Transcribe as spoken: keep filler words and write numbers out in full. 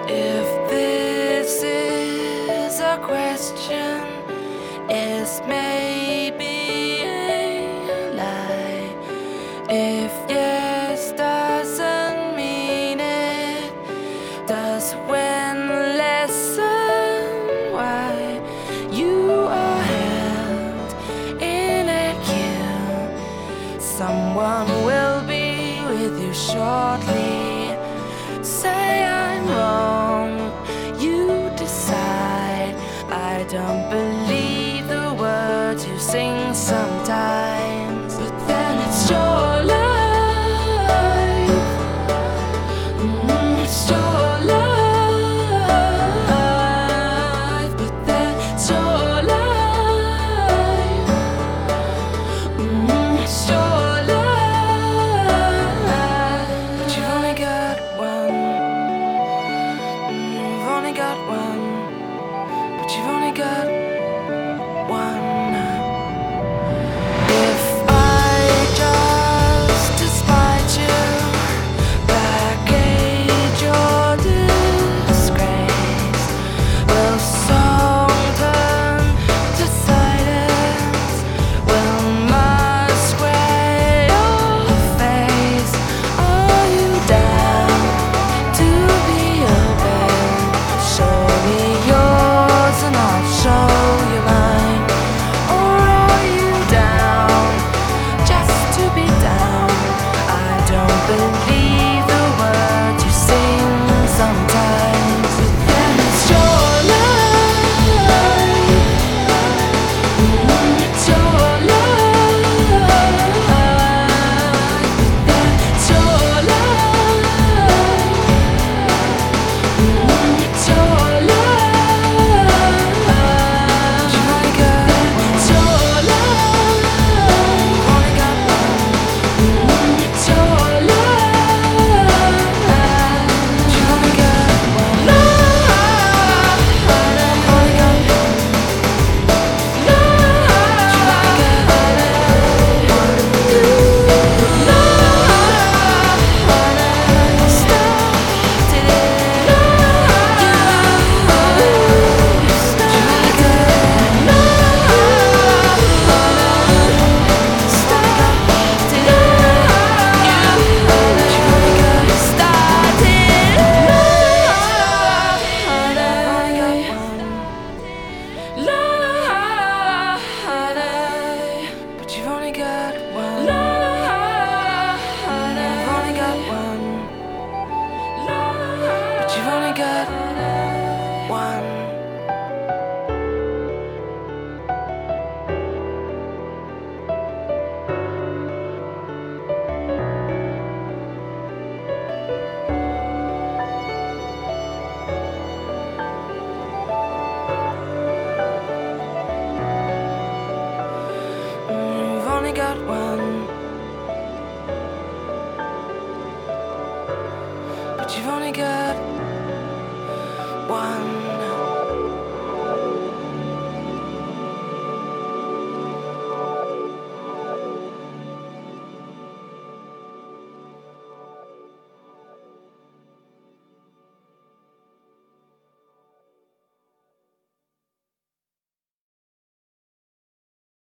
If this is a question, it's maybe a lie. If yes doesn't mean it, does when lessen why you are held in a queue. Someone will be with you shortly. Say I'm wrong, you decide. I don't believe the words you sing sometimes, but then it's your life. Mm, it's your life, but then it's your life. Mm, it's your life, but you've only got one. You've only got one, but you've only got one. If I just despite you, package your disgrace, will song turn to silence? Will masquerade your face? Are you down to be open? Show me yours and I'll show you mine. Or are you down just to be down? I don't believe the words you sing sometimes, but then it's your life. Mm, it's your life, but then it's your life. Mm, it's your life, but you've only got it's your life. You've only got one. Mm, it's your life, but you've only got one life. You've only got one life. You've only got one life. Started it. But you've only got one. You've only got one. But you've only got one. You've only got one, but you've only got one.